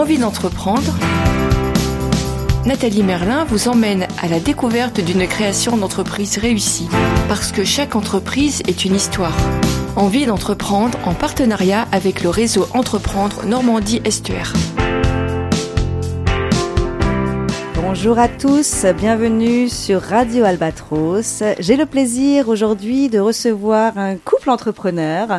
envie d'entreprendre, Nathalie Merlin vous emmène à la découverte d'une création d'entreprise réussie. Parce que chaque entreprise est une histoire. Envie d'entreprendre en partenariat avec le réseau Entreprendre Normandie Estuaire. Bonjour à tous, bienvenue sur Radio Albatros. J'ai le plaisir aujourd'hui de recevoir un couple entrepreneur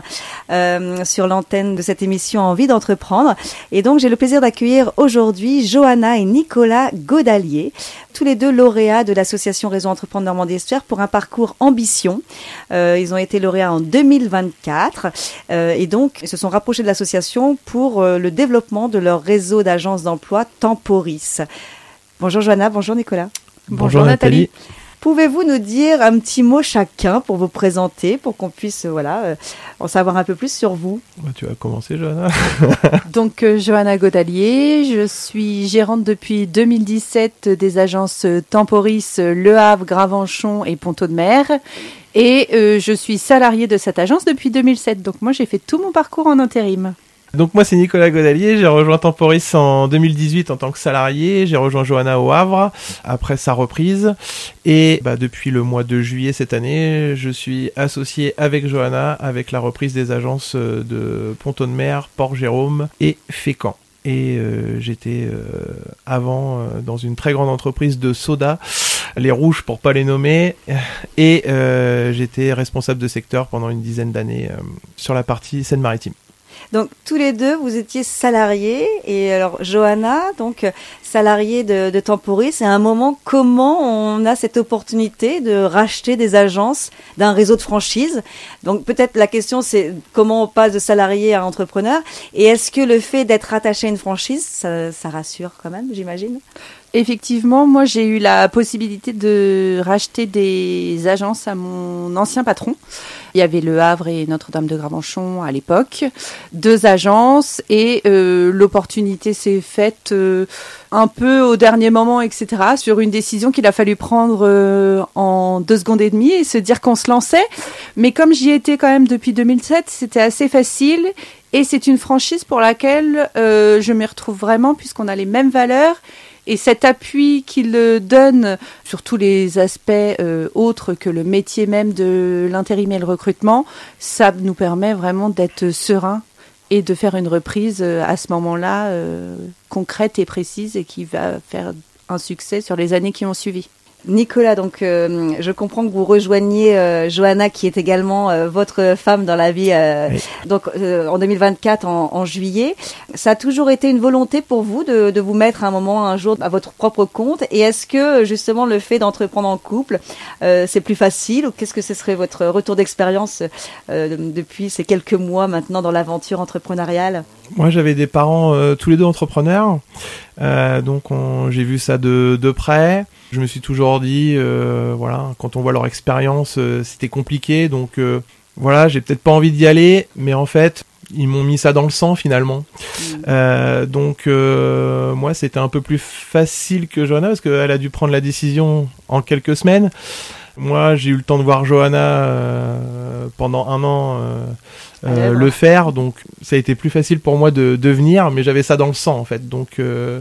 sur l'antenne de cette émission Envie d'entreprendre. Et donc j'ai le plaisir d'accueillir aujourd'hui Johanna et Nicolas Godalier, tous les deux lauréats de l'association Réseau Entreprendre Normandie Estuaire pour un parcours ambition. Ils ont été lauréats en 2024 et donc ils se sont rapprochés de l'association pour le développement de leur réseau d'agences d'emploi Temporis. Bonjour Johanna, bonjour Nicolas. Bonjour Nathalie. Pouvez-vous nous dire un petit mot chacun pour vous présenter, pour qu'on puisse en savoir un peu plus sur vous? Tu vas commencer Johanna. Donc Johanna Godalier, je suis gérante depuis 2017 des agences Temporis, Le Havre, Gravenchon et Ponto-de-Mer. Et je suis salariée de cette agence depuis 2007. Donc moi j'ai fait tout mon parcours en intérim. Donc moi c'est Nicolas Godalier, j'ai rejoint Temporis en 2018 en tant que salarié, j'ai rejoint Johanna au Havre après sa reprise et depuis le mois de juillet cette année, je suis associé avec Johanna avec la reprise des agences de Ponto-de-Mer, Port-Jérôme et Fécamp. Et j'étais avant dans une très grande entreprise de soda, les Rouges pour pas les nommer, et j'étais responsable de secteur pendant une dizaine d'années sur la partie Seine-Maritime. Donc tous les deux, vous étiez salariés et alors Johanna, donc salariée de Temporis, et à un moment, comment on a cette opportunité de racheter des agences d'un réseau de franchise? Donc peut-être la question c'est comment on passe de salarié à entrepreneur, et est-ce que le fait d'être attaché à une franchise, ça rassure quand même, j'imagine? Effectivement, moi j'ai eu la possibilité de racheter des agences à mon ancien patron. Il y avait Le Havre et Notre-Dame de Gravenchon à l'époque, 2 agences, et l'opportunité s'est faite un peu au dernier moment, etc., sur une décision qu'il a fallu prendre en 2 secondes et demie et se dire qu'on se lançait. Mais comme j'y étais quand même depuis 2007, c'était assez facile, et c'est une franchise pour laquelle je m'y retrouve vraiment puisqu'on a les mêmes valeurs. Et cet appui qu'il donne sur tous les aspects autres que le métier même de l'intérim et le recrutement, ça nous permet vraiment d'être serein et de faire une reprise à ce moment-là concrète et précise et qui va faire un succès sur les années qui ont suivi. Nicolas, donc je comprends que vous rejoigniez Johanna, qui est également votre femme dans la vie, oui. Donc en 2024, en juillet. Ça a toujours été une volonté pour vous de vous mettre un jour à votre propre compte, et est-ce que justement le fait d'entreprendre en couple, c'est plus facile, ou qu'est-ce que ce serait votre retour d'expérience depuis ces quelques mois maintenant dans l'aventure entrepreneuriale? Moi j'avais des parents tous les deux entrepreneurs, donc j'ai vu ça de près. Je me suis toujours dit, quand on voit leur expérience, c'était compliqué, donc j'ai peut-être pas envie d'y aller, mais en fait, ils m'ont mis ça dans le sang finalement. Donc moi, c'était un peu plus facile que Johanna, parce qu'elle a dû prendre la décision en quelques semaines. Moi, j'ai eu le temps de voir Johanna pendant 1 an le faire, donc ça a été plus facile pour moi de venir, mais j'avais ça dans le sang en fait, donc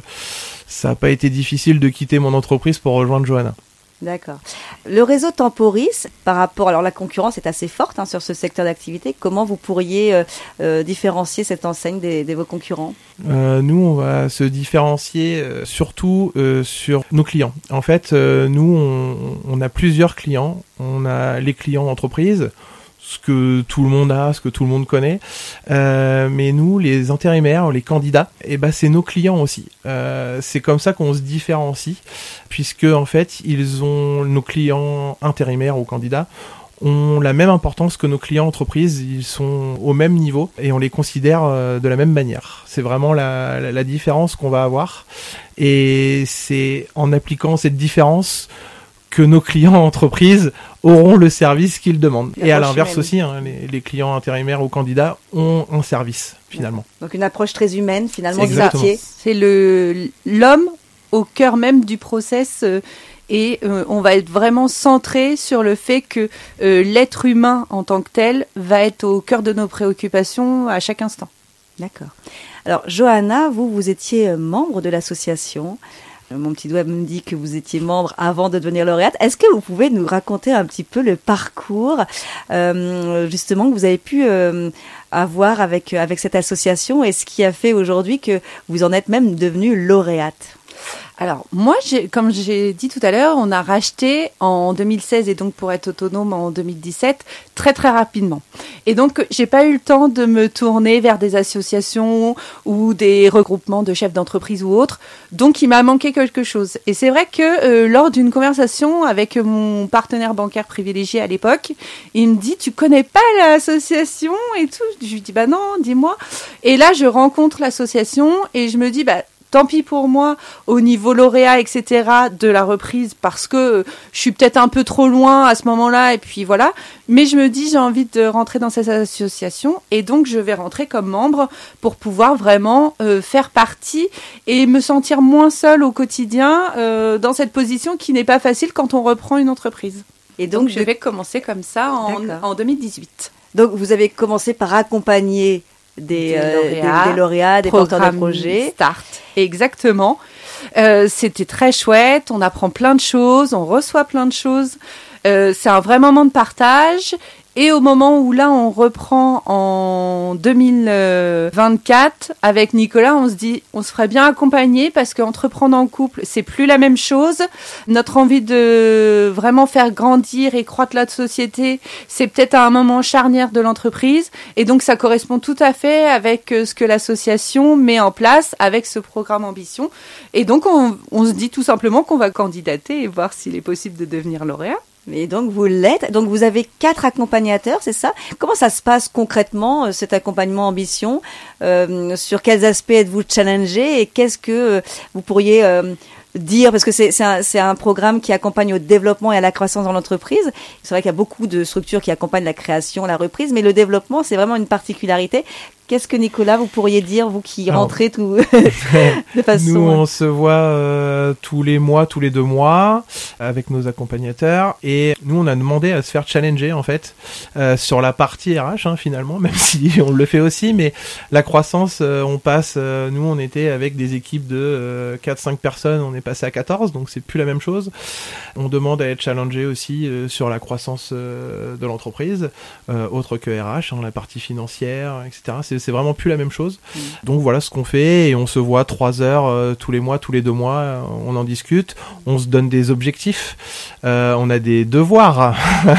ça n'a pas été difficile de quitter mon entreprise pour rejoindre Johanna. D'accord. Le réseau Temporis, par rapport, alors la concurrence est assez forte sur ce secteur d'activité. Comment vous pourriez différencier cette enseigne de vos concurrents? Nous, on va se différencier surtout sur nos clients. En fait, nous, on a plusieurs clients. On a les clients entreprises, ce que tout le monde a, ce que tout le monde connaît. Mais nous, les intérimaires, les candidats, c'est nos clients aussi. C'est comme ça qu'on se différencie, puisque en fait, nos clients intérimaires ou candidats ont la même importance que nos clients entreprises. Ils sont au même niveau et on les considère de la même manière. C'est vraiment la différence qu'on va avoir. Et c'est en appliquant cette différence que nos clients entreprises auront le service qu'ils demandent. Et à l'inverse aussi, les clients intérimaires ou candidats ont un service, finalement. Donc une approche très humaine, finalement, du métier. C'est l'homme au cœur même du process, et on va être vraiment centré sur le fait que l'être humain en tant que tel va être au cœur de nos préoccupations à chaque instant. D'accord. Alors, Johanna, vous étiez membre de l'association. Mon petit doigt me dit que vous étiez membre avant de devenir lauréate. Est-ce que vous pouvez nous raconter un petit peu le parcours, justement, que vous avez pu avoir avec cette association et ce qui a fait aujourd'hui que vous en êtes même devenue lauréate? Alors, moi, comme j'ai dit tout à l'heure, on a racheté en 2016 et donc pour être autonome en 2017 très très rapidement. Et donc, j'ai pas eu le temps de me tourner vers des associations ou des regroupements de chefs d'entreprise ou autres. Donc, il m'a manqué quelque chose. Et c'est vrai que lors d'une conversation avec mon partenaire bancaire privilégié à l'époque, il me dit « Tu connais pas l'association ?» et tout. Je lui dis « Bah non, dis-moi. » Et là, je rencontre l'association et je me dis « Bah, tant pis pour moi au niveau lauréat, etc. de la reprise parce que je suis peut-être un peu trop loin à ce moment-là et puis voilà. Mais je me dis j'ai envie de rentrer dans cette association et donc je vais rentrer comme membre pour pouvoir vraiment faire partie et me sentir moins seule au quotidien dans cette position qui n'est pas facile quand on reprend une entreprise. Et donc je vais commencer comme ça en 2018. Donc vous avez commencé par accompagner des lauréats, des porteurs de projets. Start. Exactement. C'était très chouette. On apprend plein de choses, on reçoit plein de choses. C'est un vrai moment de partage. Et au moment où là, on reprend en 2024 avec Nicolas, on se dit, on se ferait bien accompagner parce qu'entreprendre en couple, c'est plus la même chose. Notre envie de vraiment faire grandir et croître la société, c'est peut-être à un moment charnière de l'entreprise. Et donc, ça correspond tout à fait avec ce que l'association met en place avec ce programme Ambition. Et donc, on se dit tout simplement qu'on va candidater et voir s'il est possible de devenir lauréat. Et donc vous l'êtes. Donc vous avez 4 accompagnateurs, c'est ça? Comment ça se passe concrètement cet accompagnement Ambition? Sur quels aspects êtes-vous challengé et qu'est-ce que vous pourriez dire, parce que c'est un programme qui accompagne au développement et à la croissance dans l'entreprise. C'est vrai qu'il y a beaucoup de structures qui accompagnent la création, la reprise, mais le développement, c'est vraiment une particularité. Qu'est-ce que Nicolas, vous pourriez dire, vous qui rentrez tout de façon... Nous, on se voit tous les mois, tous les 2 mois, avec nos accompagnateurs. Et nous, on a demandé à se faire challenger, en fait, sur la partie RH, finalement, même si on le fait aussi. Mais la croissance, on passe... nous, on était avec des équipes de 4-5 personnes, on est passé à 14, donc c'est plus la même chose. On demande à être challengé aussi sur la croissance de l'entreprise, autre que RH, la partie financière, etc. C'est vraiment plus la même chose. Donc voilà ce qu'on fait et on se voit 3 heures tous les mois, tous les 2 mois, on en discute, on se donne des objectifs, on a des devoirs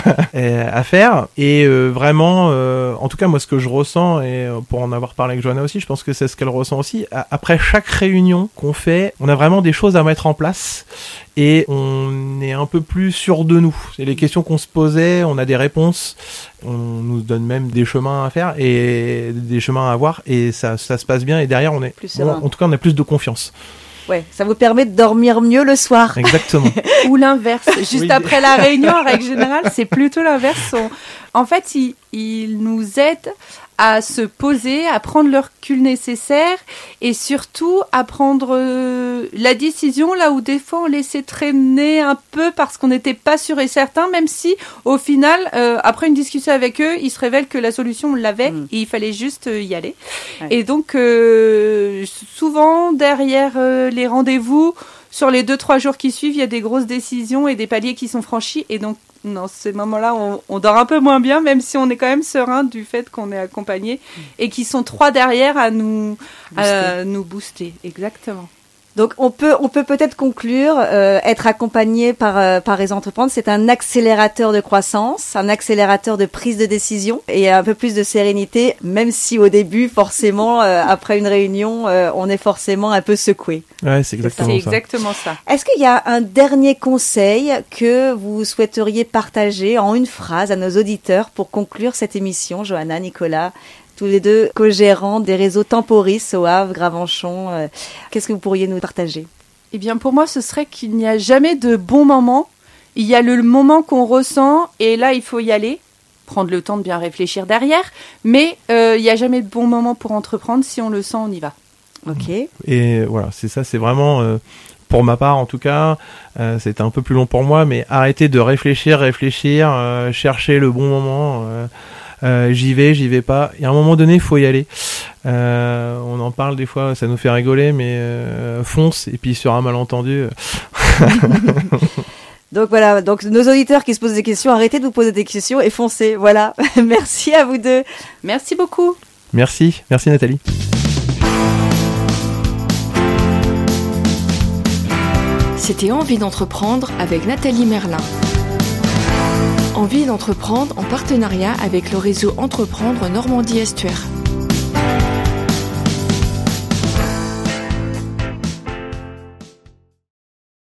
à faire et vraiment, en tout cas moi ce que je ressens et pour en avoir parlé avec Johanna aussi, je pense que c'est ce qu'elle ressent aussi, après chaque réunion qu'on fait, on a vraiment des choses à mettre en place et on est un peu plus sûr de nous. C'est les questions qu'on se posait, on a des réponses, on nous donne même des chemins à faire et des chemins à avoir et ça se passe bien et derrière on est en tout cas on a plus de confiance. Ouais, ça vous permet de dormir mieux le soir. Exactement. Ou l'inverse. Juste après la réunion, en règle générale, c'est plutôt l'inverse. En fait, ils nous aident à se poser, à prendre le recul nécessaire et surtout à prendre la décision là où des fois on laissait traîner un peu parce qu'on n'était pas sûr et certain, même si au final, après une discussion avec eux, il se révèle que la solution on l'avait et il fallait juste y aller. Ouais. Et donc souvent derrière les rendez-vous, sur les 2-3 jours qui suivent, il y a des grosses décisions et des paliers qui sont franchis et donc dans ces moments-là, on dort un peu moins bien, même si on est quand même serein du fait qu'on est accompagné et qu'ils sont 3 derrière à nous booster. Exactement. Donc on peut peut-être conclure, être accompagné par les entrepreneurs, c'est un accélérateur de croissance, un accélérateur de prise de décision et un peu plus de sérénité, même si au début, forcément, après une réunion, on est forcément un peu secoué. Ouais, c'est exactement ça. C'est exactement ça. Est-ce qu'il y a un dernier conseil que vous souhaiteriez partager en une phrase à nos auditeurs pour conclure cette émission, Johanna, Nicolas? Tous les 2 co-gérants des réseaux Temporis au Havre, Gravenchon. Qu'est-ce que vous pourriez nous partager? Eh bien, pour moi, ce serait qu'il n'y a jamais de bon moment. Il y a le moment qu'on ressent et là, il faut y aller. Prendre le temps de bien réfléchir derrière. Mais il n'y a jamais de bon moment pour entreprendre. Si on le sent, on y va. Ok. Et voilà, c'est ça, c'est vraiment... pour ma part, en tout cas, c'était un peu plus long pour moi, mais arrêter de réfléchir, chercher le bon moment... j'y vais pas. Et à un moment donné, il faut y aller. On en parle des fois, ça nous fait rigoler, mais fonce, et puis sur un malentendu. Donc voilà, donc nos auditeurs qui se posent des questions, arrêtez de vous poser des questions et foncez. Voilà, merci à vous deux. Merci beaucoup. Merci Nathalie. C'était Envie d'entreprendre avec Nathalie Merlin. Envie d'entreprendre en partenariat avec le réseau Entreprendre Normandie Estuaire.